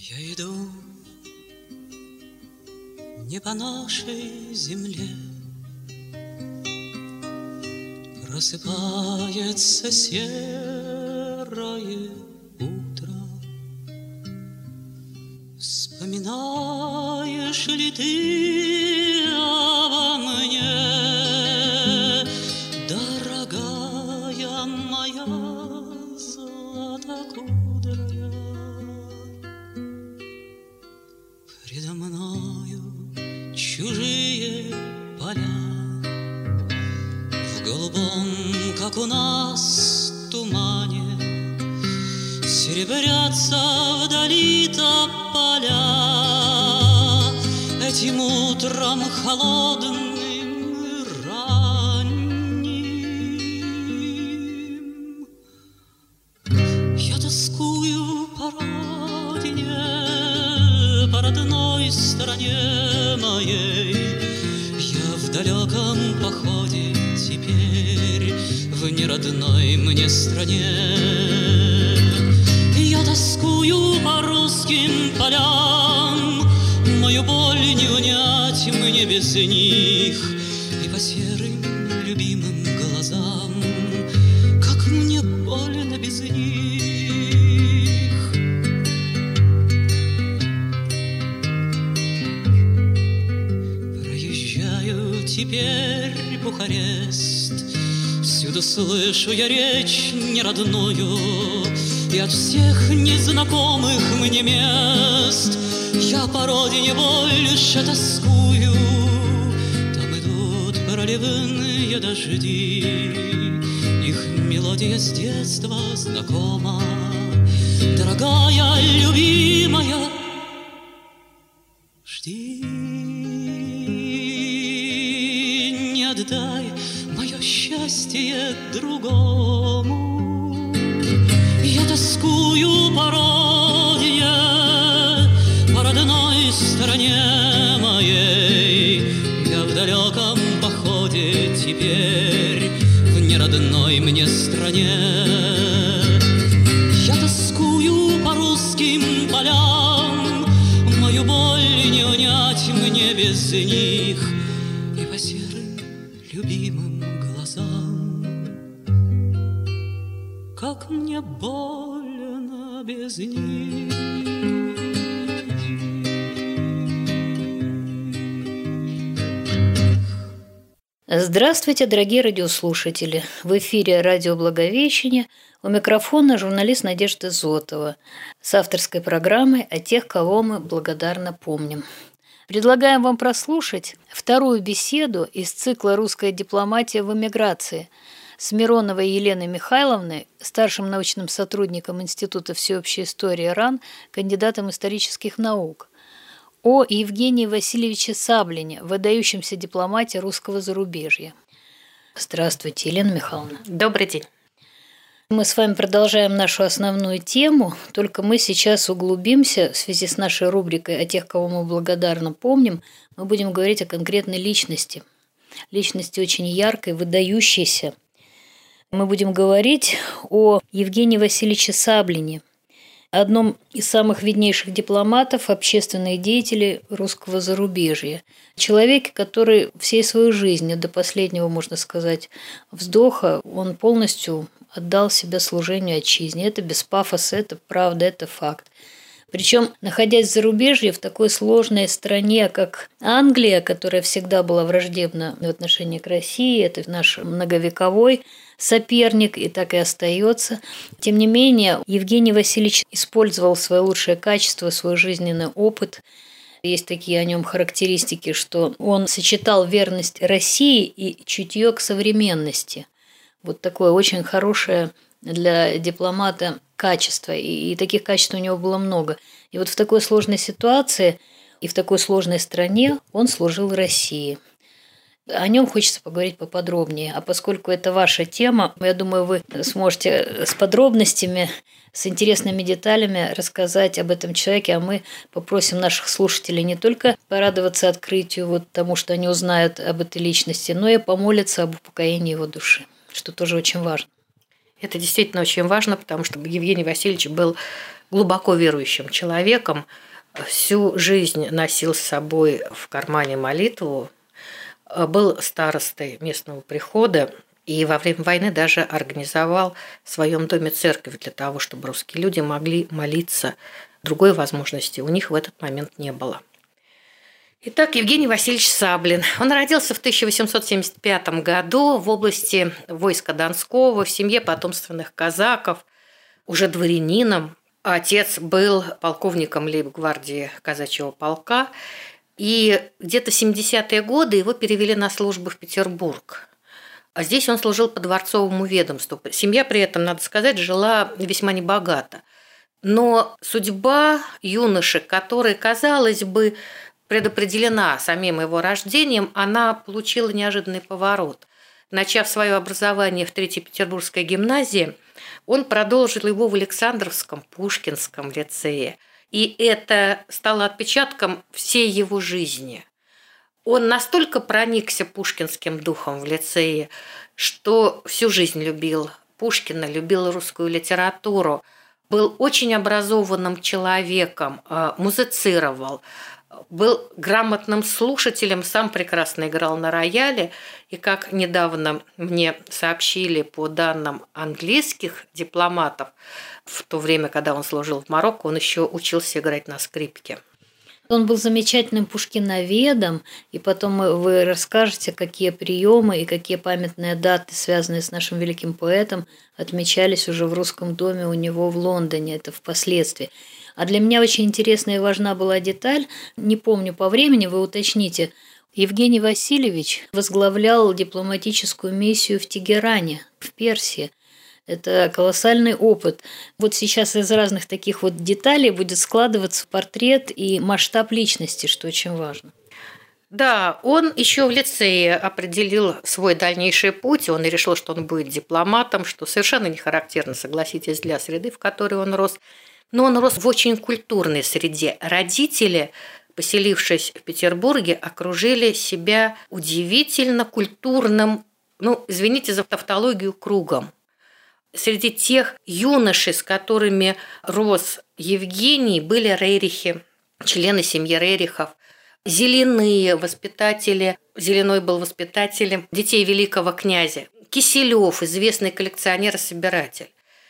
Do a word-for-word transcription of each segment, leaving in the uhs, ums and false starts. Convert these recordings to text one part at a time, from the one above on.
Я иду не по нашей земле, просыпается серое утро. Вспоминаешь ли ты обо мне, дорогая моя златокудрая? Предо мною чужие поля, в голубом, как у нас, тумане серебрятся вдали тополя. Этим утром холодным и ранним я тоскую по родине, по родной стороне моей. Я в далеком походе теперь, в неродной мне стране. Я тоскую по русским полям, мою боль не унять мне без них, и по серым любимым глазам, как мне больно без них. Проезжаю теперь Бухарест, всюду слышу я речь неродную, и от всех незнакомых мне мест я по родине больше тоскую. Там идут проливные дожди, их мелодия с детства знакома. Дорогая, любимая, жди, не отдай мое счастье другому. Я тоскую по родине, по родной стороне моей. Я в далеком походе теперь, в неродной мне стране. Я тоскую по русским полям, мою боль не унять мне без них, и по серым любимым глазам, как мне больно без них. Здравствуйте, дорогие радиослушатели! В эфире радио «Благовещение», у микрофона журналист Надежда Зотова с авторской программой о тех, кого мы благодарно помним. Предлагаем вам прослушать вторую беседу из цикла «Русская дипломатия в эмиграции» с Мироновой Еленой Михайловной, старшим научным сотрудником Института всеобщей истории РАН, кандидатом исторических наук, о Евгении Васильевиче Саблине, выдающемся дипломате русского зарубежья. Здравствуйте, Елена Михайловна. Добрый день. Мы с вами продолжаем нашу основную тему, только мы сейчас углубимся в связи с нашей рубрикой о тех, кого мы благодарно помним. Мы будем говорить о конкретной личности. Личности очень яркой, выдающейся. Мы будем говорить о Евгении Васильевиче Саблине, одном из самых виднейших дипломатов, общественных деятелей русского зарубежья. Человек, который всей своей жизнью, до последнего, можно сказать, вздоха, он полностью отдал себя служению отчизне. Это без пафоса, это правда, это факт. Причем, находясь в зарубежье, в такой сложной стране, как Англия, которая всегда была враждебна в отношении к России, это наш многовековой соперник, и так и остается. Тем не менее, Евгений Васильевич использовал свои лучшие качества, свой жизненный опыт. Есть такие о нем характеристики, что он сочетал верность России и чутье к современности. Вот такое очень хорошее для дипломата качество, и таких качеств у него было много. И вот в такой сложной ситуации и в такой сложной стране он служил России. О нем хочется поговорить поподробнее. А поскольку это ваша тема, я думаю, вы сможете с подробностями, с интересными деталями рассказать об этом человеке, а мы попросим наших слушателей не только порадоваться открытию, вот тому, что они узнают об этой личности, но и помолиться об упокоении его души, что тоже очень важно. Это действительно очень важно, потому что Евгений Васильевич был глубоко верующим человеком, всю жизнь носил с собой в кармане молитву, был старостой местного прихода и во время войны даже организовал в своем доме церковь для того, чтобы русские люди могли молиться. Другой возможности у них в этот момент не было. Итак, Евгений Васильевич Саблин. Он родился в тысяча восемьсот семьдесят пятом году в области войска Донского, в семье потомственных казаков, уже дворянином. Отец был полковником лейб-гвардии казачьего полка, и где-то в семидесятые годы его перевели на службу в Петербург. А здесь он служил по дворцовому ведомству. Семья при этом, надо сказать, жила весьма небогато. Но судьба юноши, который, казалось бы, предопределена самим его рождением, она получила неожиданный поворот. Начав свое образование в Третьей Петербургской гимназии, он продолжил его в Александровском Пушкинском лицее. И это стало отпечатком всей его жизни. Он настолько проникся пушкинским духом в лицее, что всю жизнь любил Пушкина, любил русскую литературу, был очень образованным человеком, музицировал, был грамотным слушателем, сам прекрасно играл на рояле. И как недавно мне сообщили по данным английских дипломатов, в то время, когда он служил в Марокко, он еще учился играть на скрипке. Он был замечательным пушкиноведом, и потом вы расскажете, какие приемы и какие памятные даты, связанные с нашим великим поэтом, отмечались уже в Русском доме у него в Лондоне, это впоследствии. А для меня очень интересная и важна была деталь, не помню по времени, вы уточните, Евгений Васильевич возглавлял дипломатическую миссию в Тегеране, в Персии. Это колоссальный опыт. Вот сейчас из разных таких вот деталей будет складываться портрет и масштаб личности, что очень важно. Да, он еще в лицее определил свой дальнейший путь. Он и решил, что он будет дипломатом, что совершенно не характерно, согласитесь, для среды, в которой он рос. Но он рос в очень культурной среде. Родители, поселившись в Петербурге, окружили себя удивительно культурным, ну, извините за тавтологию, кругом. Среди тех юношей, с которыми рос Евгений, были Рерихи, члены семьи Рерихов, Зеленые, воспитатели, Зеленой был воспитателем детей великого князя, Киселев, известный коллекционер и собиратель.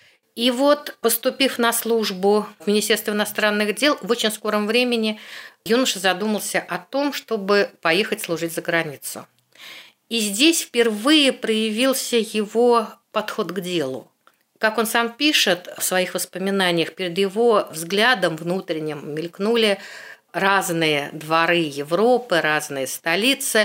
И вот, поступив на службу в Министерство иностранных дел, в очень скором времени юноша задумался о том, чтобы поехать служить за границу. И здесь впервые проявился его подход к делу. Как он сам пишет в своих воспоминаниях, перед его взглядом внутренним мелькнули разные дворы Европы, разные столицы,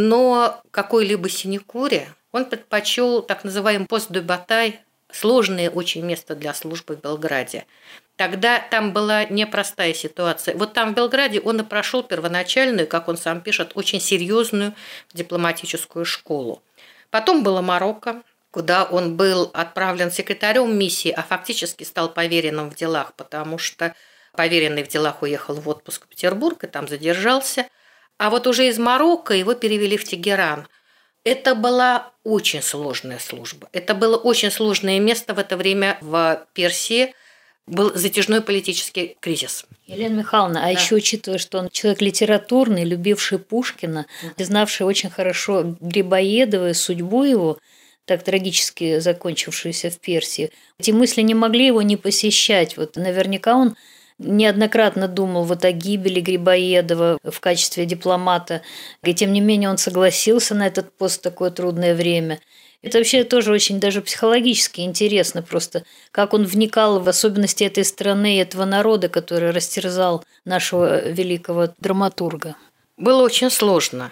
но какой-либо синекуре он предпочел так называемый пост де батай, сложное очень место для службы в Белграде. Тогда там была непростая ситуация. Вот там в Белграде он и прошел первоначальную, как он сам пишет, очень серьезную дипломатическую школу. Потом было Марокко, куда он был отправлен секретарем миссии, а фактически стал поверенным в делах, потому что поверенный в делах уехал в отпуск в Петербург и там задержался. А вот уже из Марокко его перевели в Тегеран. Это была очень сложная служба. Это было очень сложное место в это время в Персии. Был затяжной политический кризис. Елена Михайловна, а да. еще учитывая, что он человек литературный, любивший Пушкина, знавший очень хорошо Грибоедова и судьбу его, так трагически закончившуюся в Персии, эти мысли не могли его не посещать. Вот наверняка он неоднократно думал вот о гибели Грибоедова в качестве дипломата, и тем не менее он согласился на этот пост в такое трудное время. Это вообще тоже очень даже психологически интересно просто, как он вникал в особенности этой страны и этого народа, который растерзал нашего великого драматурга. Было очень сложно.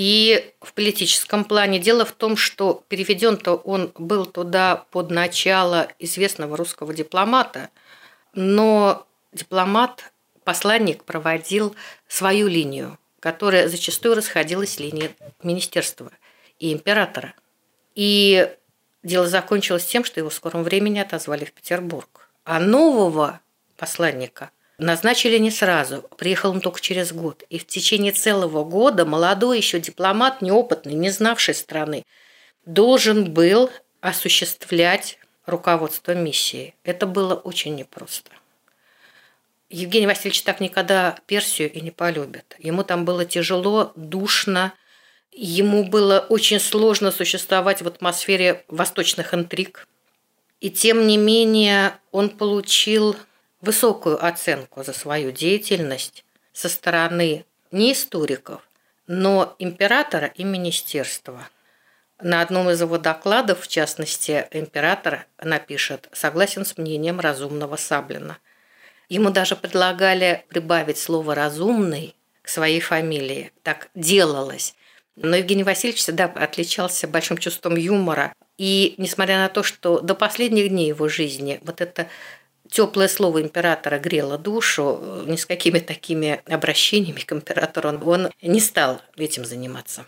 И в политическом плане дело в том, что переведен-то он был туда под начало известного русского дипломата, но дипломат, посланник проводил свою линию, которая зачастую расходилась с линией министерства и императора. И дело закончилось тем, что его в скором времени отозвали в Петербург. А нового посланника назначили не сразу. Приехал он только через год. И в течение целого года молодой еще дипломат, неопытный, не знавший страны, должен был осуществлять руководство миссией. Это было очень непросто. Евгений Васильевич так никогда Персию и не полюбит. Ему там было тяжело, душно. Ему было очень сложно существовать в атмосфере восточных интриг. И тем не менее он получил высокую оценку за свою деятельность со стороны не историков, но императора и министерства. На одном из его докладов, в частности, император напишет «Согласен с мнением разумного Саблина». Ему даже предлагали прибавить слово «разумный» к своей фамилии. Так делалось. Но Евгений Васильевич всегда отличался большим чувством юмора. И несмотря на то, что до последних дней его жизни вот это теплое слово императора грело душу, ни с какими такими обращениями к императору он, он не стал этим заниматься.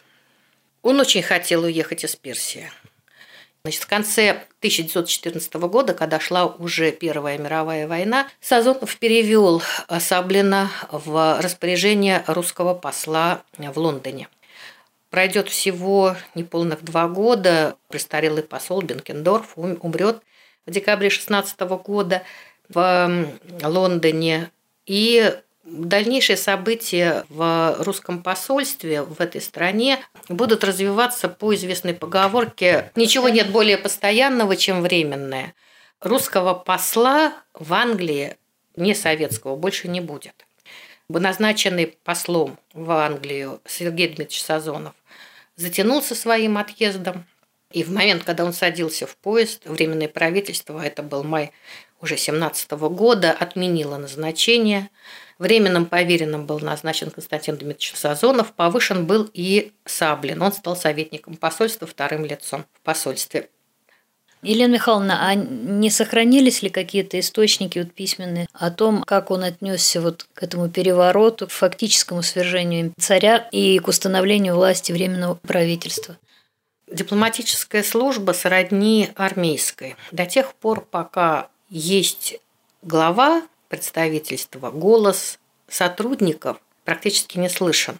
Он очень хотел уехать из Персии. Значит, в конце тысяча девятьсот четырнадцатого года, когда шла уже Первая мировая война, Сазонов перевел Саблина в распоряжение русского посла в Лондоне. Пройдет всего неполных два года, престарелый посол Бенкендорф умрет в декабре шестнадцатого года в Лондоне. И дальнейшие события в русском посольстве в этой стране будут развиваться по известной поговорке «Ничего нет более постоянного, чем временное». Русского посла в Англии, не советского, больше не будет. Назначенный послом в Англию Сергей Дмитриевич Сазонов затянулся своим отъездом. И в момент, когда он садился в поезд, Временное правительство, это был май уже семнадцатого года, отменило назначение. Временным поверенным был назначен Константин Дмитриевич Сазонов, повышен был и Саблин. Он стал советником посольства, вторым лицом в посольстве. Елена Михайловна, а не сохранились ли какие-то источники вот письменные о том, как он отнесся вот к этому перевороту, к фактическому свержению царя и к установлению власти Временного правительства? Дипломатическая служба сродни армейской. До тех пор, пока есть глава представительства, голос сотрудников практически не слышен.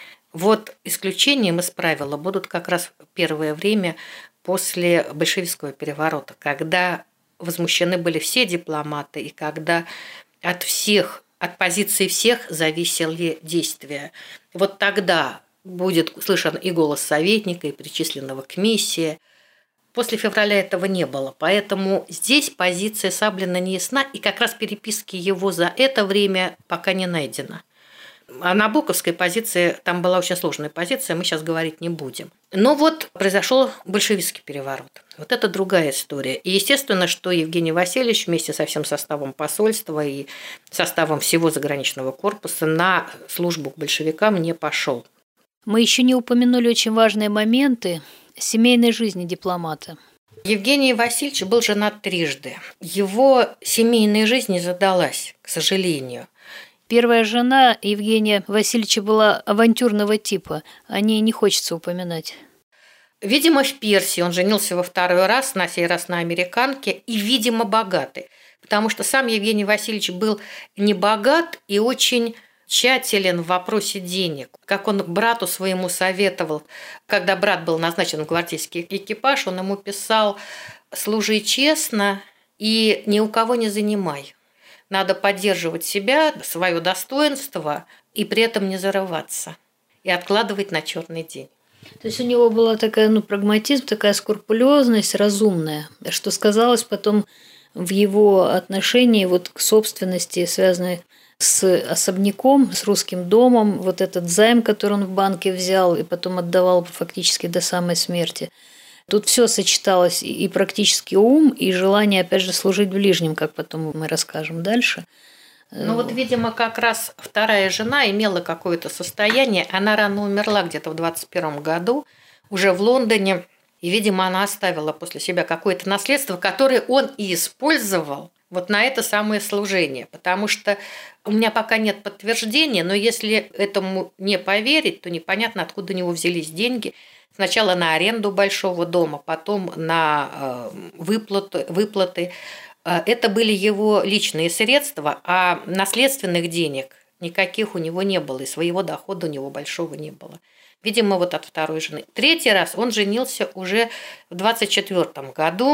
Вот исключением из правила будут как раз первое время после большевистского переворота, когда возмущены были все дипломаты и когда от всех, от позиции всех зависели действия. Вот тогда будет слышен и голос советника, и причисленного к миссии. После февраля этого не было, поэтому здесь позиция Саблина не ясна, и как раз переписки его за это время пока не найдено. О набоковской позиции, там была очень сложная позиция, мы сейчас говорить не будем. Но вот произошел большевистский переворот. Вот это другая история. И естественно, что Евгений Васильевич вместе со всем составом посольства и составом всего заграничного корпуса на службу к большевикам не пошел. Мы еще не упомянули очень важные моменты семейной жизни дипломата. Евгений Васильевич был женат трижды. Его семейная жизнь не задалась, к сожалению. Первая жена Евгения Васильевича была авантюрного типа. О ней не хочется упоминать. Видимо, в Персии он женился во второй раз, на сей раз на американке, и, видимо, богатый. Потому что сам Евгений Васильевич был не богат и очень тщателен в вопросе денег. Как он брату своему советовал, когда брат был назначен в гвардейский экипаж, он ему писал: «Служи честно и ни у кого не занимай. Надо поддерживать себя, свое достоинство и при этом не зарываться и откладывать на черный день». То есть у него была такая, ну, прагматизм, такая скрупулезность разумная, что сказалось потом в его отношении вот к собственности, связанной с особняком, с русским домом, вот этот займ, который он в банке взял и потом отдавал фактически до самой смерти. Тут все сочеталось, и практически ум, и желание, опять же, служить ближним, как потом мы расскажем дальше. Ну вот, видимо, как раз вторая жена имела какое-то состояние. Она рано умерла где-то в двадцать первом году, уже в Лондоне. И, видимо, она оставила после себя какое-то наследство, которое он и использовал вот на это самое служение. Потому что у меня пока нет подтверждения, но если этому не поверить, то непонятно, откуда у него взялись деньги. Сначала на аренду большого дома, потом на выплаты, выплаты. Это были его личные средства, а наследственных денег никаких у него не было, и своего дохода у него большого не было. Видимо, вот от второй жены. Третий раз он женился уже в двадцать четвёртом году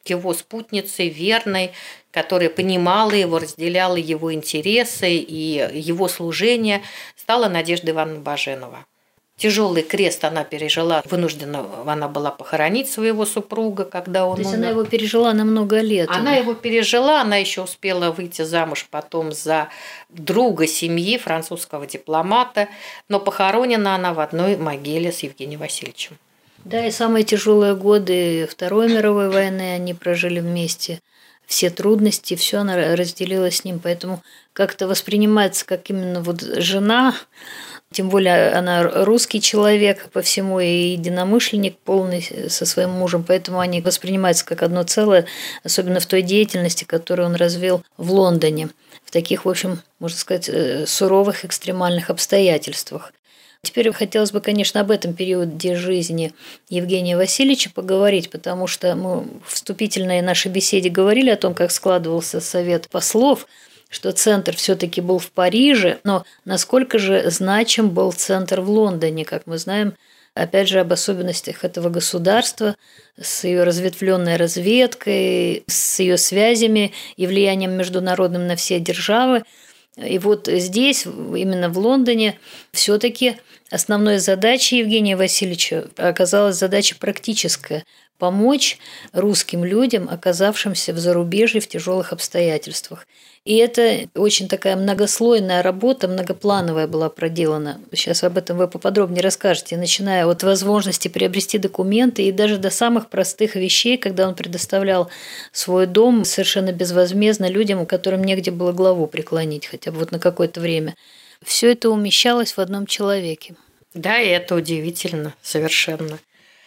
его спутницей, верной, которая понимала его, разделяла его интересы и его служение, стала Надежда Ивановна Баженова. Тяжелый крест она пережила, вынуждена она была похоронить своего супруга, когда он То есть умер. она его пережила на много лет. Она его пережила, она еще успела выйти замуж потом за друга семьи, французского дипломата, но похоронена она в одной могиле с Евгением Васильевичем. Да, и самые тяжелые годы Второй мировой войны они прожили вместе. Все трудности, все она разделила с ним, поэтому как-то воспринимается как именно вот жена, тем более она русский человек по всему и единомышленник полный со своим мужем, поэтому они воспринимаются как одно целое, особенно в той деятельности, которую он развил в Лондоне, в таких, в общем, можно сказать, суровых экстремальных обстоятельствах. Теперь хотелось бы, конечно, об этом периоде жизни Евгения Васильевича поговорить, потому что мы в вступительной нашей беседе говорили о том, как складывался совет послов, что центр все-таки был в Париже, но насколько же значим был центр в Лондоне, как мы знаем, опять же, об особенностях этого государства, с ее разветвленной разведкой, с ее связями и влиянием международным на все державы. И вот здесь, именно в Лондоне, все-таки основной задачей Евгения Васильевича оказалась задача практическая – помочь русским людям, оказавшимся в зарубежье в тяжелых обстоятельствах. И это очень такая многослойная работа, многоплановая была проделана. Сейчас об этом вы поподробнее расскажете, начиная от возможности приобрести документы и даже до самых простых вещей, когда он предоставлял свой дом совершенно безвозмездно людям, которым негде было главу преклонить, хотя бы вот на какое-то время. Все это умещалось в одном человеке. Да, и это удивительно совершенно.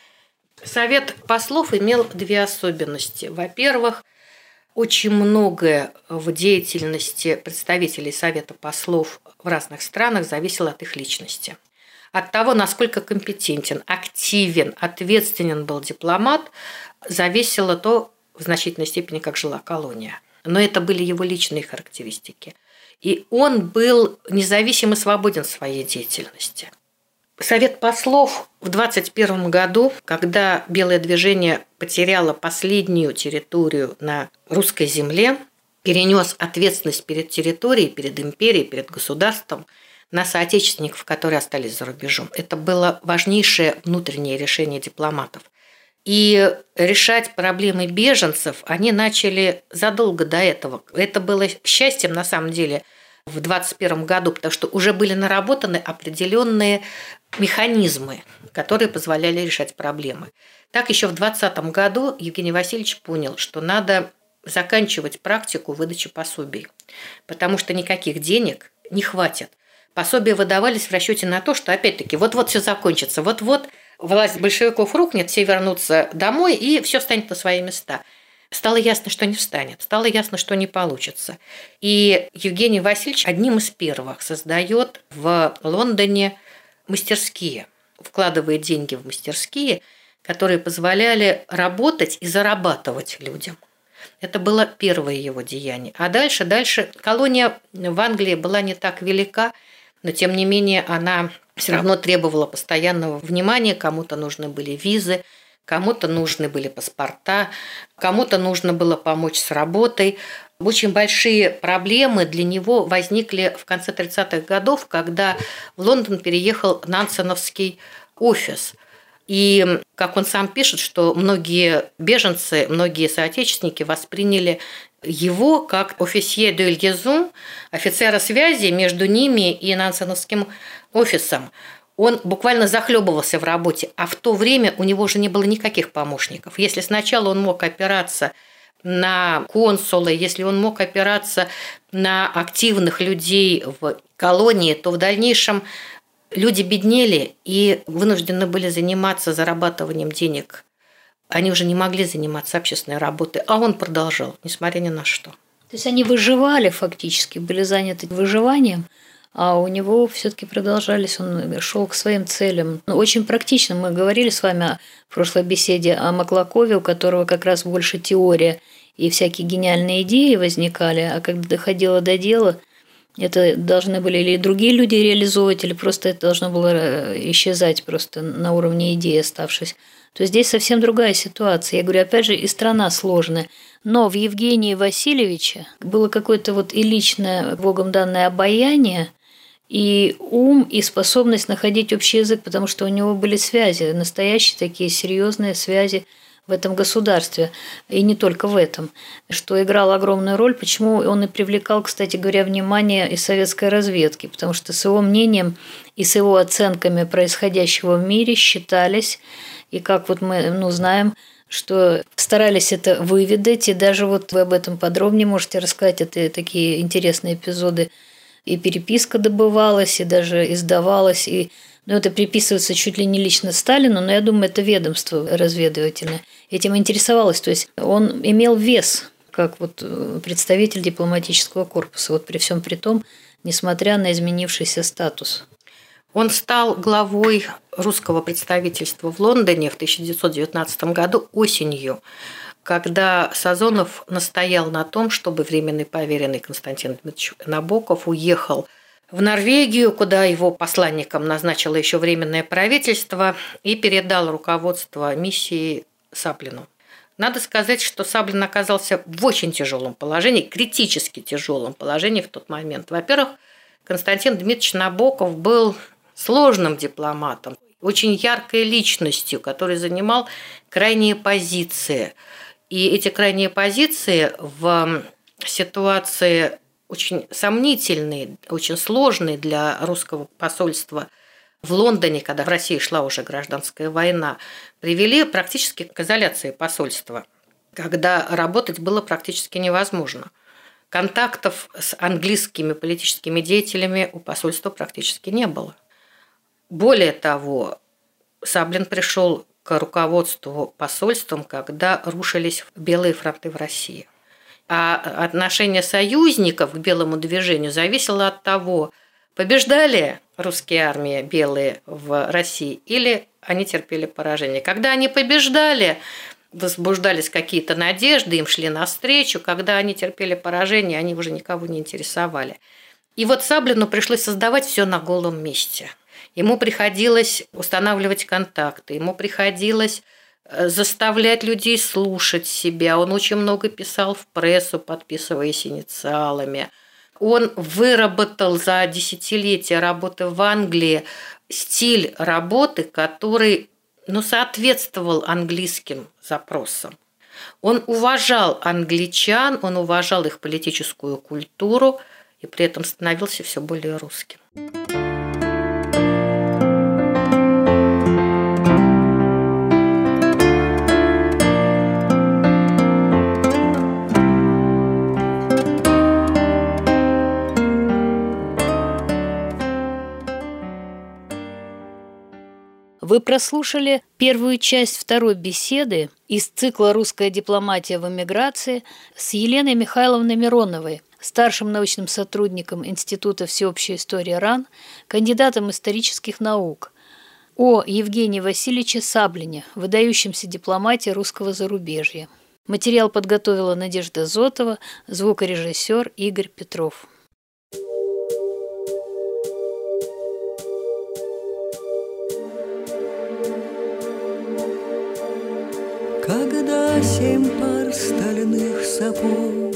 Совет послов имел две особенности. Во-первых, очень многое в деятельности представителей Совета послов в разных странах зависело от их личности. От того, насколько компетентен, активен, ответственен был дипломат, зависело то, в значительной степени, как жила колония. Но это были его личные характеристики. И он был независим и свободен в своей деятельности. Совет послов в двадцать первом году, когда Белое движение потеряло последнюю территорию на русской земле, перенес ответственность перед территорией, перед империей, перед государством на соотечественников, которые остались за рубежом. Это было важнейшее внутреннее решение дипломатов. И решать проблемы беженцев они начали задолго до этого. Это было счастьем, на самом деле, в двадцать первом году, потому что уже были наработаны определенные механизмы, которые позволяли решать проблемы. Так еще в двадцатом году Евгений Васильевич понял, что надо заканчивать практику выдачи пособий, потому что никаких денег не хватит. Пособия выдавались в расчете на то, что опять-таки вот-вот все закончится, вот-вот власть большевиков рухнет, все вернутся домой и все встанет на свои места. Стало ясно, что не встанет, стало ясно, что не получится. И Евгений Васильевич одним из первых создает в Лондоне мастерские, вкладывает деньги в мастерские, которые позволяли работать и зарабатывать людям. Это было первое его деяние. А дальше, дальше колония в Англии была не так велика, но тем не менее она все равно требовала постоянного внимания, кому-то нужны были визы, кому-то нужны были паспорта, кому-то нужно было помочь с работой. Очень большие проблемы для него возникли в конце тридцатых годов, когда в Лондон переехал Нансеновский офис. И, как он сам пишет, что многие беженцы, многие соотечественники восприняли его как офисье де льезон, офицера связи между ними и Нансеновским офисом. Он буквально захлебывался в работе, а в то время у него уже не было никаких помощников. Если сначала он мог опираться на консула, если он мог опираться на активных людей в колонии, то в дальнейшем люди беднели и вынуждены были заниматься зарабатыванием денег. Они уже не могли заниматься общественной работой, а он продолжал, несмотря ни на что. То есть они выживали фактически, были заняты выживанием, а у него все-таки продолжались, он шел к своим целям. Очень практично. Мы говорили с вами в прошлой беседе о Маклакове, у которого как раз больше теория и всякие гениальные идеи возникали, а когда доходило до дела, это должны были или другие люди реализовывать, или просто это должно было исчезать просто на уровне идеи, оставшись. то здесь совсем другая ситуация. Я говорю, опять же, и страна сложная. Но в Евгении Васильевиче было какое-то вот и личное, Богом данное обаяние, и ум, и способность находить общий язык, потому что у него были связи, настоящие такие серьезные связи в этом государстве, и не только в этом, что играло огромную роль, почему он и привлекал, кстати говоря, внимание и советской разведки, потому что с его мнением и с его оценками происходящего в мире считались, и как вот мы ну, знаем, что старались это выведать, и даже вот вы об этом подробнее можете рассказать, это такие интересные эпизоды, и переписка добывалась, и даже издавалась, и ну, это приписывается чуть ли не лично Сталину, но я думаю, это ведомство разведывательное этим интересовалось. То есть он имел вес как вот представитель дипломатического корпуса, вот при всем при том, несмотря на изменившийся статус. Он стал главой русского представительства в Лондоне в тысяча девятьсот девятнадцатом году осенью, когда Сазонов настоял на том, чтобы временный поверенный Константин Дмитриевич Набоков уехал в Норвегию, куда его посланником назначило еще Временное правительство, и передал руководство миссии Саблину. Надо сказать, что Саблин оказался в очень тяжелом положении, критически тяжелом положении в тот момент. Во-первых, Константин Дмитриевич Набоков был сложным дипломатом, очень яркой личностью, который занимал крайние позиции. И эти крайние позиции в ситуации очень сомнительные, очень сложные для русского посольства в Лондоне, когда в России шла уже гражданская война, привели практически к изоляции посольства, когда работать было практически невозможно. Контактов с английскими политическими деятелями у посольства практически не было. Более того, Саблин пришел к руководству посольством, когда рушились белые фронты в России. А отношение союзников к белому движению зависело от того, побеждали русские армии белые в России или они терпели поражение. Когда они побеждали, возбуждались какие-то надежды, им шли навстречу. Когда они терпели поражение, они уже никого не интересовали. И вот Саблину пришлось создавать все на голом месте. Ему приходилось устанавливать контакты, ему приходилось заставлять людей слушать себя. Он очень много писал в прессу, подписываясь инициалами. Он выработал за десятилетия работы в Англии стиль работы, который ну, соответствовал английским запросам. Он уважал англичан, он уважал их политическую культуру и при этом становился все более русским. Вы прослушали первую часть второй беседы из цикла «Русская дипломатия в эмиграции» с Еленой Михайловной Мироновой, старшим научным сотрудником Института всеобщей истории РАН, кандидатом исторических наук, о Евгении Васильевиче Саблине, выдающемся дипломате русского зарубежья. Материал подготовила Надежда Зотова, звукорежиссер Игорь Петров. Когда семь пар стальных сапог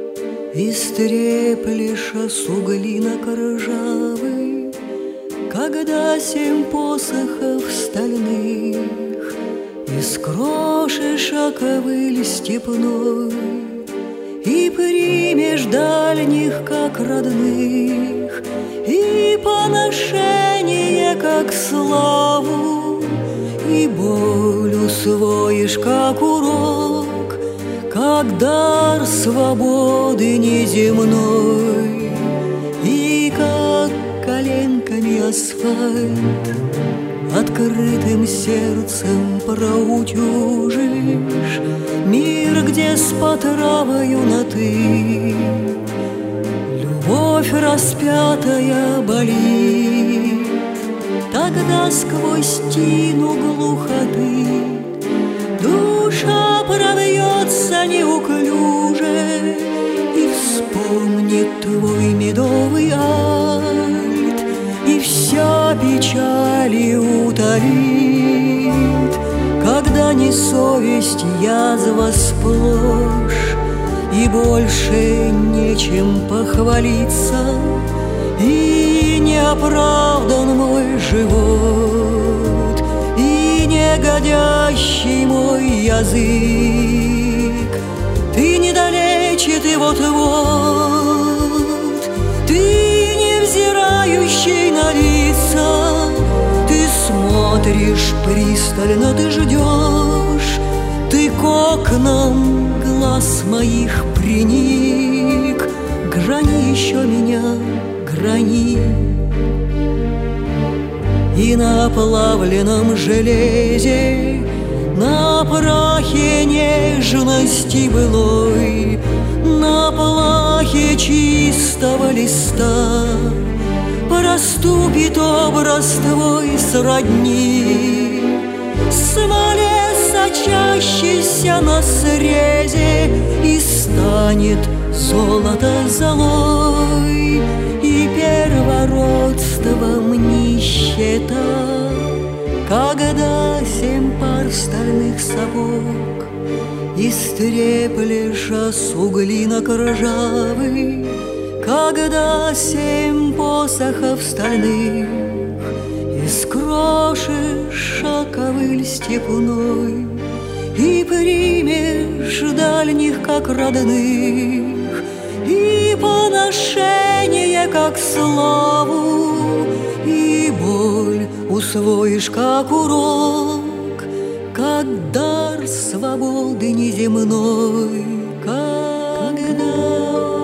истреплешь с углинок ржавый, когда семь посохов стальных искрошишь ковыль степной и примешь дальних как родных, и поношение как славу, и боль усвоишь как урок, как дар свободы неземной, и как коленками асфальт открытым сердцем проутюжишь мир, где с потравою на ты любовь распятая болит. Тогда сквозь тину глухоты душа прорвется неуклюже и вспомнит твой медовый альт, и вся печаль утолит, когда не совесть, язва сплошь, и больше нечем похвалиться, и не оправдан мой живот, и негодящий мой язык. Ты недалече, ты вот-вот, ты невзирающий на лица, ты смотришь пристально, ты ждешь, ты к окнам глаз моих приник. Грани еще меня, грани. И на оплавленном железе, на прахе нежности былой, на плахе чистого листа проступит образ твой сродни смоле, сочащейся на срезе, и станет золото золой, и первородством нищета. Когда семь пар стальных сапог истреплешь с углинок ржавый, когда семь посохов стальных искрошишь ковыль степной, и примешь дальних как родных, и поношение как славу, и боль усвоишь как урок, как дар свободы неземной, когда